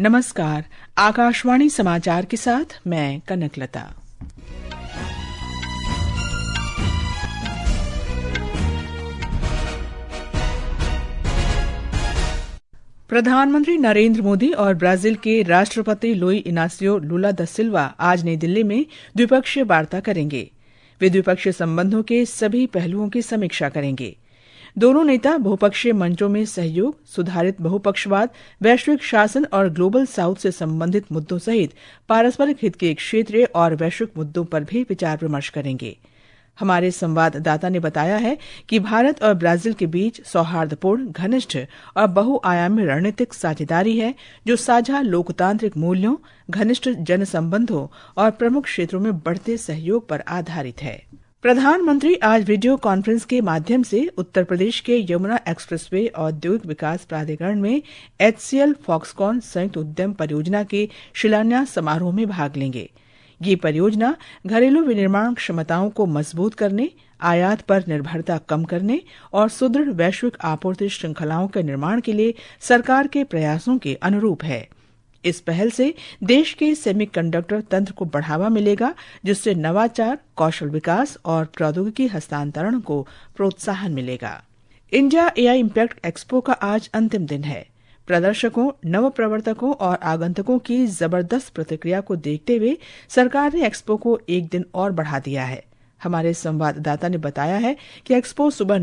नमस्कार, आकाशवाणी समाचार के साथ मैं कनकलता। प्रधानमंत्री नरेंद्र मोदी और ब्राजील के राष्ट्रपति लुई इनासियो लुला दा सिल्वा आज नई दिल्ली में द्विपक्षीय वार्ता करेंगे। वे द्विपक्षीय संबंधों के सभी पहलुओं की समीक्षा करेंगे। दोनों नेता बहुपक्षीय मंचों में सहयोग, सुधारित बहुपक्षवाद, वैश्विक शासन और ग्लोबल साउथ से संबंधित मुद्दों सहित पारस्परिक हित के क्षेत्रीय और वैश्विक मुद्दों पर भी विचार विमर्श करेंगे। हमारे संवाददाता ने बताया है कि भारत और ब्राजील के बीच सौहार्दपूर्ण, घनिष्ठ और बहुआयामी रणनीतिक साझेदारी है, जो साझा लोकतांत्रिक मूल्यों, घनिष्ठ जनसंबंधों और प्रमुख क्षेत्रों में बढ़ते सहयोग पर आधारित है। प्रधानमंत्री आज वीडियो कॉन्फ्रेंस के माध्यम से उत्तर प्रदेश के यमुना एक्सप्रेसवे औद्योगिक विकास प्राधिकरण में HCL फॉक्सकॉन संयुक्त उद्यम परियोजना के शिलान्यास समारोह में भाग लेंगे। ये परियोजना घरेलू विनिर्माण क्षमताओं को मजबूत करने, आयात पर निर्भरता कम करने और सुदृढ़ वैश्विक आपूर्ति श्रृंखलाओं के निर्माण के लिए सरकार के प्रयासों के अनुरूप है। इस पहल से देश के सेमीकंडक्टर तंत्र को बढ़ावा मिलेगा, जिससे नवाचार, कौशल विकास और प्रौद्योगिकी हस्तांतरण को प्रोत्साहन मिलेगा। इंडिया AI इम्पैक्ट एक्सपो का आज अंतिम दिन है। प्रदर्शकों, नव प्रवर्तकों और आगंतुकों की जबरदस्त प्रतिक्रिया को देखते हुए सरकार ने एक्सपो को एक दिन और बढ़ा दिया है। हमारे संवाददाता ने बताया है कि एक्सपो सुबह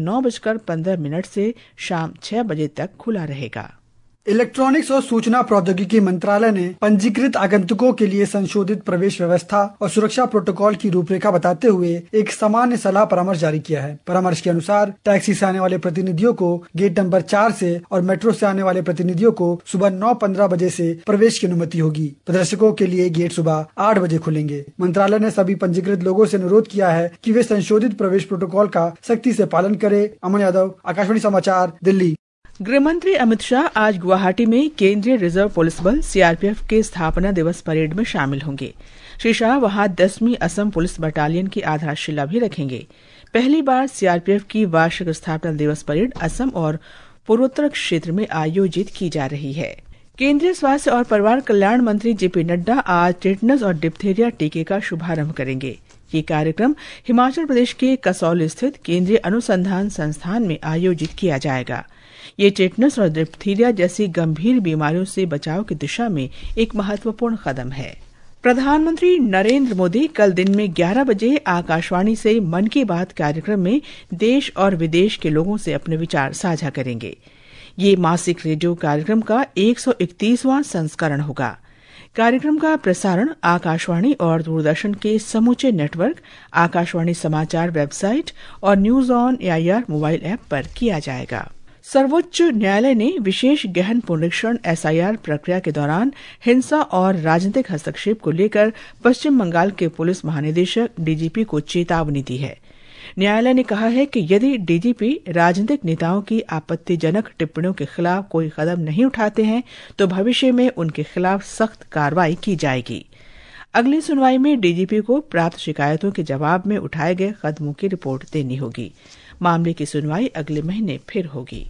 9:15 से शाम 6 बजे तक खुला रहेगा। इलेक्ट्रॉनिक्स और सूचना प्रौद्योगिकी मंत्रालय ने पंजीकृत आगंतुकों के लिए संशोधित प्रवेश व्यवस्था और सुरक्षा प्रोटोकॉल की रूपरेखा बताते हुए एक सामान्य सलाह परामर्श जारी किया है। परामर्श के अनुसार टैक्सी से आने वाले प्रतिनिधियों को गेट नंबर 4 से और मेट्रो से आने वाले प्रतिनिधियों को सुबह 9:15 बजे से प्रवेश की अनुमति होगी। प्रदर्शकों के लिए गेट सुबह 8 बजे खुलेंगे। मंत्रालय ने सभी पंजीकृत लोगों से अनुरोध किया है कि वे संशोधित प्रवेश प्रोटोकॉल का सख्ती से पालन करें। अमन यादव, आकाशवाणी समाचार, दिल्ली। गृहमंत्री अमित शाह आज गुवाहाटी में केंद्रीय रिजर्व पुलिस बल CRPF के स्थापना दिवस परेड में शामिल होंगे। श्री शाह वहां 10वीं असम पुलिस बटालियन की आधारशिला भी रखेंगे। पहली बार CRPF की वार्षिक स्थापना दिवस परेड असम और पूर्वोत्तर क्षेत्र में आयोजित की जा रही है। केंद्रीय स्वास्थ्य और परिवार कल्याण मंत्री JP नड्डा आज टेटनस और डिप्थीरिया टीके का शुभारंभ करेंगे। ये कार्यक्रम हिमाचल प्रदेश के कसौली स्थित केंद्रीय अनुसंधान संस्थान में आयोजित किया जाएगा। ये टेटनस और डिप्थीरिया जैसी गंभीर बीमारियों से बचाव की दिशा में एक महत्वपूर्ण कदम है। प्रधानमंत्री नरेंद्र मोदी कल दिन में 11 बजे आकाशवाणी से मन की बात कार्यक्रम में देश और विदेश के लोगों से अपने विचार साझा करेंगे। ये मासिक रेडियो कार्यक्रम का 131वां संस्करण होगा। कार्यक्रम का प्रसारण आकाशवाणी और दूरदर्शन के समूचे नेटवर्क, आकाशवाणी समाचार वेबसाइट और news on AIR mobile app पर किया जाएगा। सर्वोच्च न्यायालय ने विशेष गहन पुनरीक्षण SIR प्रक्रिया के दौरान हिंसा और राजनीतिक हस्तक्षेप को लेकर पश्चिम बंगाल के पुलिस महानिदेशक DGP को चेतावनी दी है। न्यायालय ने कहा है कि यदि DGP राजनीतिक नेताओं की आपत्तिजनक टिप्पणियों के खिलाफ कोई कदम नहीं उठाते हैं, तो भविष्य में उनके खिलाफ सख्त कार्रवाई की जाएगी। अगली सुनवाई में DGP को प्राप्त शिकायतों के जवाब में उठाए गए कदमों की रिपोर्ट देनी होगी। मामले की सुनवाई अगले महीने फिर होगी।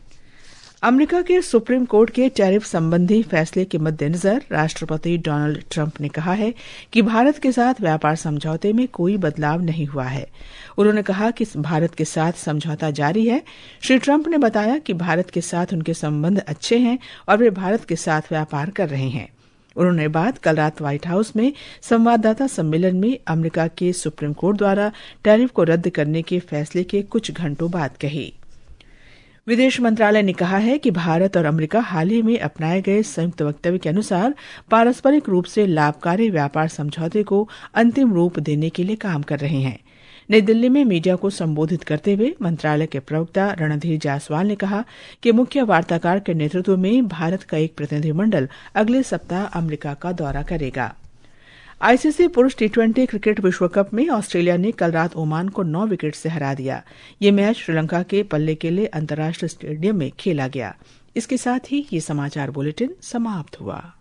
अमेरिका के सुप्रीम कोर्ट के टैरिफ संबंधी फैसले के मद्देनजर राष्ट्रपति डोनाल्ड ट्रंप ने कहा है कि भारत के साथ व्यापार समझौते में कोई बदलाव नहीं हुआ है। उन्होंने कहा कि भारत के साथ समझौता जारी है। श्री ट्रंप ने बताया कि भारत के साथ उनके संबंध अच्छे हैं और वे भारत के साथ व्यापार कर रहे हैं। उन्होंने बात कल रात व्हाइट हाउस में संवाददाता सम्मेलन में अमेरिका के सुप्रीम कोर्ट द्वारा टैरिफ को रद्द करने के फैसले के कुछ घंटों बाद कही। विदेश मंत्रालय ने कहा है कि भारत और अमेरिका हाल ही में अपनाए गए संयुक्त वक्तव्य के अनुसार पारस्परिक रूप से लाभकारी व्यापार समझौते को अंतिम रूप देने के लिए काम कर रहे हैं। नई दिल्ली में मीडिया को संबोधित करते हुए मंत्रालय के प्रवक्ता रणधीर जायसवाल ने कहा कि मुख्य वार्ताकार के नेतृत्व में भारत का एक प्रतिनिधिमंडल अगले सप्ताह अमेरिका का दौरा करेगा। ICC पुरुष T20 क्रिकेट विश्व कप में ऑस्ट्रेलिया ने कल रात ओमान को 9 विकेट से हरा दिया। ये मैच श्रीलंका के पल्लेकेले अंतर्राष्ट्रीय स्टेडियम में खेला गया। इसके साथ ही ये समाचार बुलेटिन समाप्त हुआ।